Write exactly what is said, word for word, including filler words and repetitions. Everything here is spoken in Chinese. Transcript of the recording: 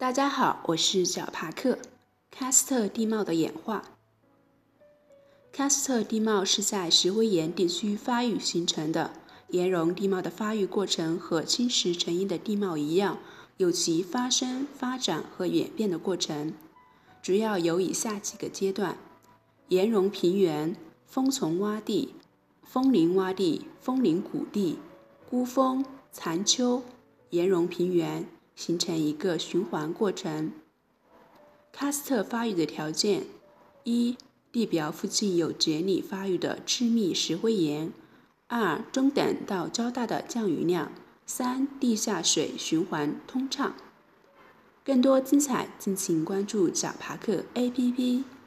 大家好，我是小帕克。喀斯特地貌的演化。喀斯特地貌是在石灰岩地区发育形成的。岩溶地貌的发育过程和侵蚀成因的地貌一样，有其发生、发展和演变的过程，主要有以下几个阶段：岩溶平原、风丛洼地、风林洼地、风林谷地、孤峰、残丘、岩溶平原，形成一个循环过程。喀斯特发育的条件：一、地表附近有节理发育的致密石灰岩；二、中等到较大的降雨量；三、地下水循环通畅。更多精彩，敬请关注小帕克 A P P。